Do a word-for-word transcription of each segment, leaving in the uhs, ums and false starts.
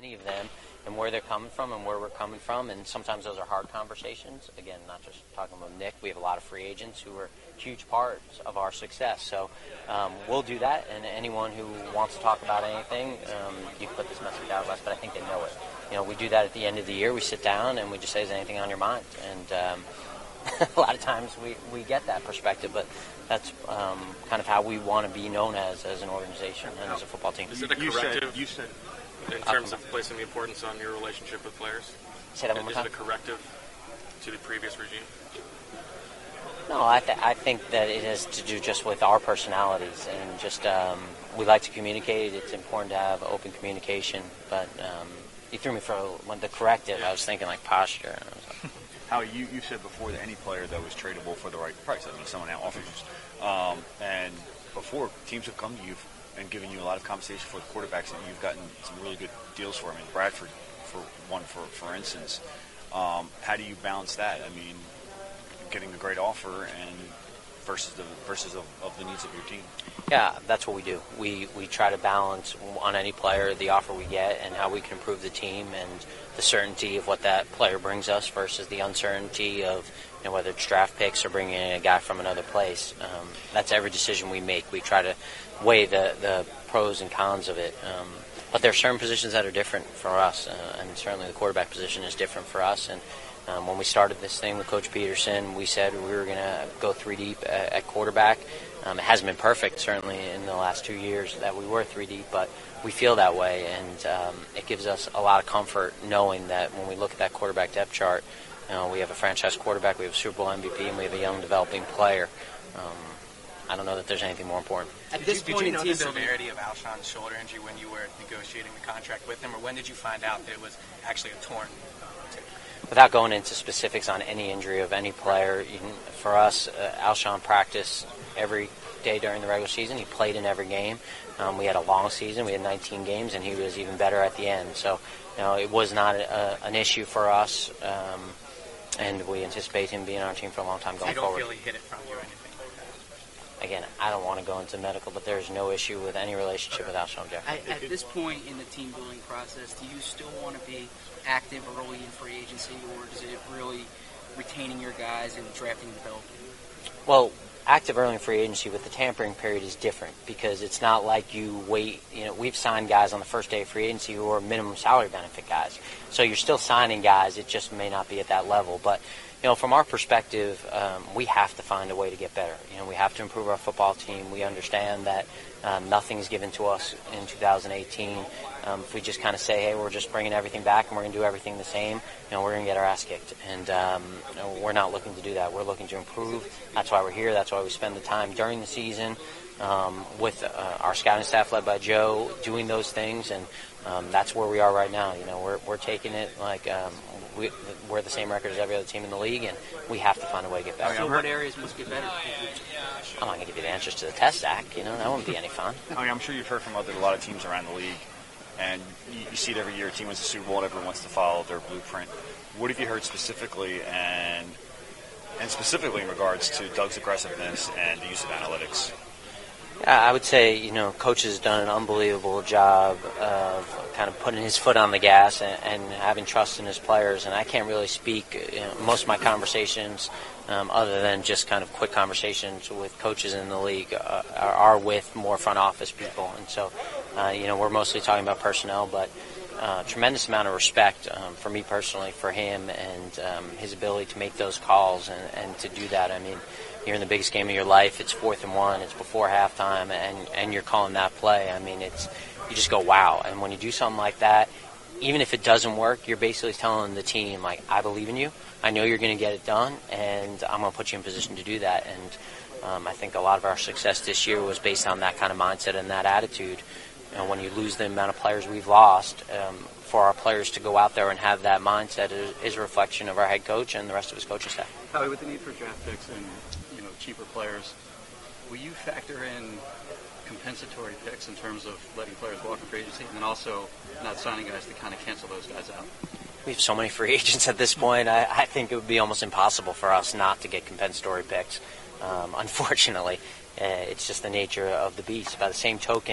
any of them and where they're coming from and where we're coming from, and sometimes those are hard conversations. Again, not just talking about Nick. We have a lot of free agents who are huge parts of our success. So um, we'll do that, and anyone who wants to talk about anything, um, you can put this message out of us, but I think they know it. You know, we do that at the end of the year. We sit down and we just say, is anything on your mind? And um, a lot of times we, we get that perspective, but that's um, kind of how we want to be known as as an organization and as a football team. Is it a corrective you said, you said, in terms of placing the importance on your relationship with players? Say that one more Is time. it a corrective to the previous regime? No, I, th- I think that it has to do just with our personalities, and just um, we like to communicate. It's important to have open communication, but um, you threw me for when the corrective. I was thinking like posture. And I was like, How you, you said before that any player that was tradable for the right price. I mean, someone now offers you. Um, and before, teams have come to you and given you a lot of compensation for the quarterbacks, and you've gotten some really good deals for them. I mean, Bradford, for one, for for instance. Um, how do you balance that? I mean, getting a great offer and versus the versus of, of the needs of your team. Yeah, that's what we do. We we try to balance on any player the offer we get and how we can improve the team and the certainty of what that player brings us versus the uncertainty of, you know, whether it's draft picks or bringing in a guy from another place. Um, that's every decision we make. We try to weigh the, the pros and cons of it. Um, but there are certain positions that are different for us, uh, and certainly the quarterback position is different for us. And um, when we started this thing with Coach Peterson, we said we were going to go three deep at, at quarterback. Um, it hasn't been perfect, certainly, in the last two years that we were three deep, but we feel that way, and um, it gives us a lot of comfort knowing that when we look at that quarterback depth chart, you know, we have a franchise quarterback, we have a Super Bowl M V P, and we have a young developing player. Um, I don't know that there's anything more important. At Did this you, point did you in know the team building, severity of Alshon's shoulder injury when you were negotiating the contract with him, or when did you find out that it was actually a torn? Without going into specifics on any injury of any player, you can, for us, uh, Alshon practiced every day during the regular season. He played in every game. Um, we had a long season. We had nineteen games, and he was even better at the end. So, you know, it was not a, an issue for us, um, and we anticipate him being on our team for a long time going I don't forward. feel he hit it from you or anything like that. Again, I don't want to go into medical, but there's no issue with any relationship with Alshon Jeffrey. at, at this point in the team building process, do you still want to be active early in free agency, or is it really retaining your guys and drafting and developing? Well, active early in free agency with the tampering period is different because it's not like you wait. You know, we've signed guys on the first day of free agency who are minimum salary benefit guys. So you're still signing guys. It just may not be at that level. But, you know, from our perspective, um, we have to find a way to get better. You know, we have to improve our football team. We understand that um, nothing is given to us in two thousand eighteen. Um, if we just kind of say, hey, we're just bringing everything back and we're going to do everything the same, you know, we're going to get our ass kicked. And um, you know, we're not looking to do that. We're looking to improve. That's why we're here. That's why we spend the time during the season um, with uh, our scouting staff led by Joe doing those things. And um, that's where we are right now. You know, we're we're taking it like um, we, we're the same record as every other team in the league, and we have to find a way to get better. So what areas must get better? I'm not going to give you the answers to the test, Zach. You know, that wouldn't be any fun. I mean, I'm sure you've heard from other, a lot of teams around the league, and you, you see it every year. A team wins the Super Bowl, and everyone wants to follow their blueprint. What have you heard specifically, and and specifically in regards to Doug's aggressiveness and the use of analytics? Yeah, I would say, you know, Coach has done an unbelievable job of kind of putting his foot on the gas and, and having trust in his players. And I can't really speak, you know, most of my conversations, um, other than just kind of quick conversations with coaches in the league, uh, are, are with more front office people. And so, uh, you know, we're mostly talking about personnel, but uh, tremendous amount of respect um, for me personally, for him, and um, his ability to make those calls and, and to do that. I mean, you're in the biggest game of your life. It's fourth and one. It's before halftime, and, and you're calling that play. I mean, it's you just go, wow. And when you do something like that, even if it doesn't work, you're basically telling the team, like, I believe in you. I know you're going to get it done, and I'm going to put you in position to do that. And um, I think a lot of our success this year was based on that kind of mindset and that attitude. You know, when you lose the amount of players we've lost, um, for our players to go out there and have that mindset is, is a reflection of our head coach and the rest of his coaching staff. Howie, with the need for draft picks and cheaper players, will you factor in compensatory picks in terms of letting players walk in free agency, and then also not signing guys to kind of cancel those guys out? We have so many free agents at this point. I, I think it would be almost impossible for us not to get compensatory picks. Um, unfortunately, uh, it's just the nature of the beast. By the same token,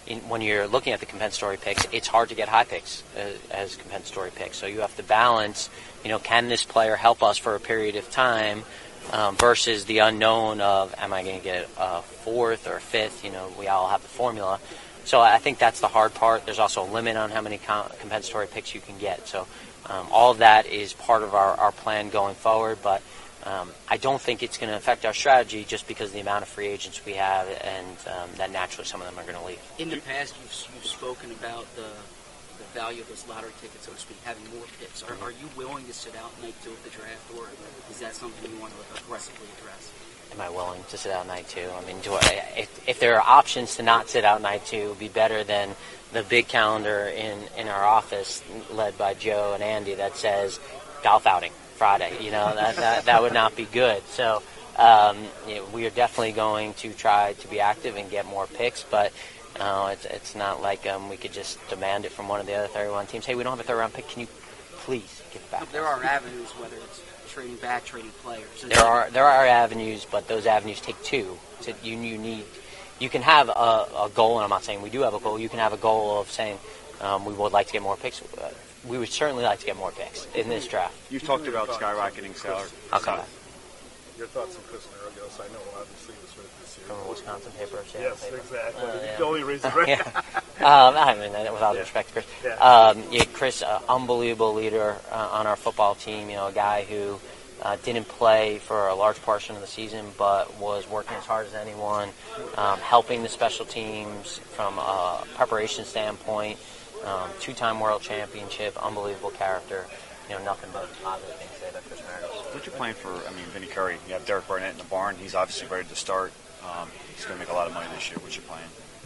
in, when you're looking at the compensatory picks, it's hard to get high picks uh, as compensatory picks. So you have to balance, you know, can this player help us for a period of time um, versus the unknown of, am I going to get a fourth or a fifth? You know, we all have the formula. So I think that's the hard part. There's also a limit on how many com- compensatory picks you can get. So um, all of that is part of our, our plan going forward. But um, I don't think it's going to affect our strategy just because of the amount of free agents we have, and um, that naturally some of them are going to leave. In the past, you've, you've spoken about the the value of those lottery tickets, so to speak, having more picks. Are, are you willing to sit out night two of the draft, or is that something you want to aggressively address? Am I willing to sit out night two? I mean, do I, if, if there are options to not sit out night two, it would be better than the big calendar in, in our office led by Joe and Andy that says golf outing Friday. You know, that that, that would not be good. So um, you know, we are definitely going to try to be active and get more picks, but uh, it's, it's not like um, we could just demand it from one of the other thirty-one teams. Hey, we don't have a third-round pick. Can you please give it back? There are avenues, whether it's trading back, trading players. There are there are avenues, but those avenues take two. So you you need you can have a, a goal, and I'm not saying we do have a goal. You can have a goal of saying um, we would like to get more picks. We would certainly like to get more picks in this draft. You've talked about skyrocketing salary. I'll come back. Your thoughts on Chris Maragos? I know, obviously, it was right this year. From the Wisconsin paper. Yes, paper. exactly. Uh, yeah. The only reason, right? yeah. um, I mean, with all due respect to Chris. Yeah. Um, yeah, Chris, uh, unbelievable leader uh, on our football team. You know, a guy who uh, didn't play for a large portion of the season, but was working as hard as anyone, um, helping the special teams from a preparation standpoint. Um, two-time world championship, unbelievable character. You know, nothing but positive things to say about Chris Maragos. What you playing for? I mean, Vinny Curry. You have Derek Barnett in the barn. He's obviously ready to start. Um, he's going to make a lot of money this year. What you playing?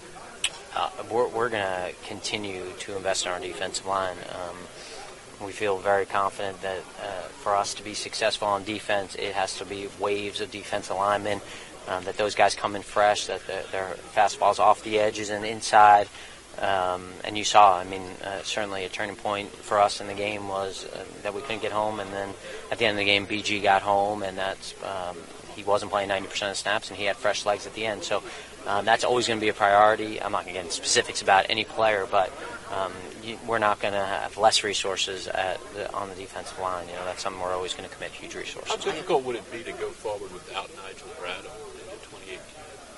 Uh, we're we're going to continue to invest in our defensive line. Um, we feel very confident that uh, for us to be successful on defense, it has to be waves of defensive linemen, um, that those guys come in fresh, that their, their fastballs off the edges and inside. Um, and you saw, I mean, uh, certainly a turning point for us in the game was uh, that we couldn't get home, and then at the end of the game, B G got home, and that's um, he wasn't playing ninety percent of the snaps, and he had fresh legs at the end. So um, that's always going to be a priority. I'm not going to get into specifics about any player, but um, you, we're not going to have less resources at the, on the defensive line. You know, that's something we're always going to commit huge resources. How difficult would it be to go forward without Nigel Bradham into twenty eighteen?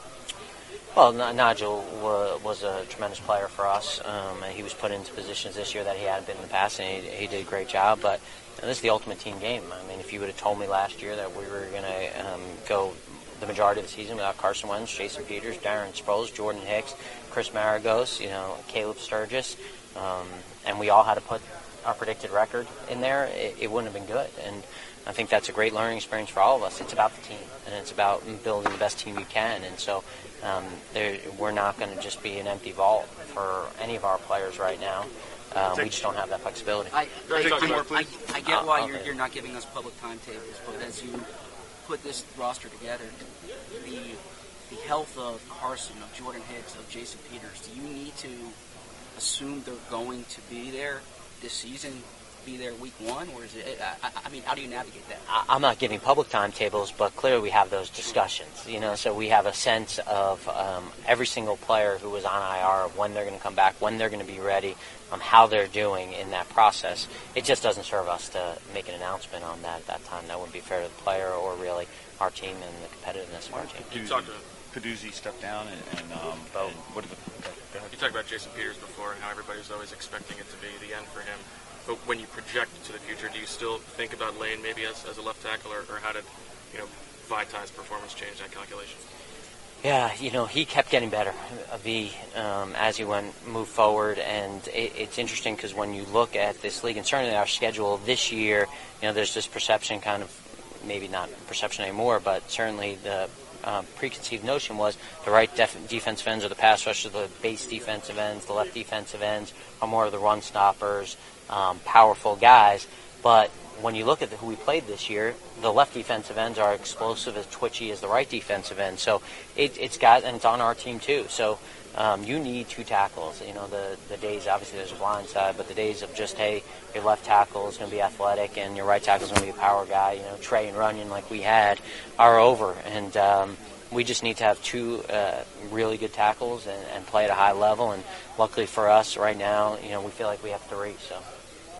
Well, N- Nigel wa- was a tremendous player for us, um, and he was put into positions this year that he hadn't been in the past, and he, he did a great job. But you know, this is the ultimate team game. I mean, if you would have told me last year that we were going to um, go the majority of the season without Carson Wentz, Jason Peters, Darren Sproles, Jordan Hicks, Chris Maragos, you know, Caleb Sturgis, um, and we all had to put our predicted record in there, it, it wouldn't have been good. And I think that's a great learning experience for all of us. It's about the team, and it's about building the best team you can. And so um, there, we're not going to just be an empty vault for any of our players right now. Um, we just don't have that flexibility. I, I, Take two more, I, please. I get why Uh, you're, okay. you're not giving us public timetables, but as you put this roster together, the the health of Carson, of Jordan Hicks, of Jason Peters, do you need to assume they're going to be there this season, be there week one, or is it? I, I mean, how do you navigate that? I- I'm not giving public timetables, but clearly we have those discussions. You know, so we have a sense of um, every single player who was on I R, of when they're going to come back, when they're going to be ready, um, how they're doing in that process. It just doesn't serve us to make an announcement on that at that time. That wouldn't be fair to the player or really our team and the competitiveness of our team. You talked about Peduzzi stepped down, and, and, um, and what are the? Okay, go ahead. you talked about Jason Peters before and how everybody was always expecting it to be the end for him. But when you project to the future, do you still think about Lane maybe as, as a left tackle, or, or how did you know Vitai's performance change that calculation? Yeah, you know, he kept getting better, V, um, as he went moved forward, and it, it's interesting because when you look at this league, and certainly our schedule this year, you know, there's this perception, kind of, maybe not perception anymore, but certainly the um, preconceived notion was the right def- defensive ends are the pass rushers, the base defensive ends, the left defensive ends are more of the run stoppers, um, powerful guys, but when you look at the, who we played this year, the left defensive ends are explosive, as twitchy as the right defensive end. So it, it's got, and it's on our team too. So um, you need two tackles. You know, the the days, obviously there's a blind side, but the days of just, hey, your left tackle is going to be athletic and your right tackle is going to be a power guy, you know, Trey and Runyon like we had, are over. And um, we just need to have two uh, really good tackles and, and play at a high level. And luckily for us, right now, you know, we feel like we have three. So.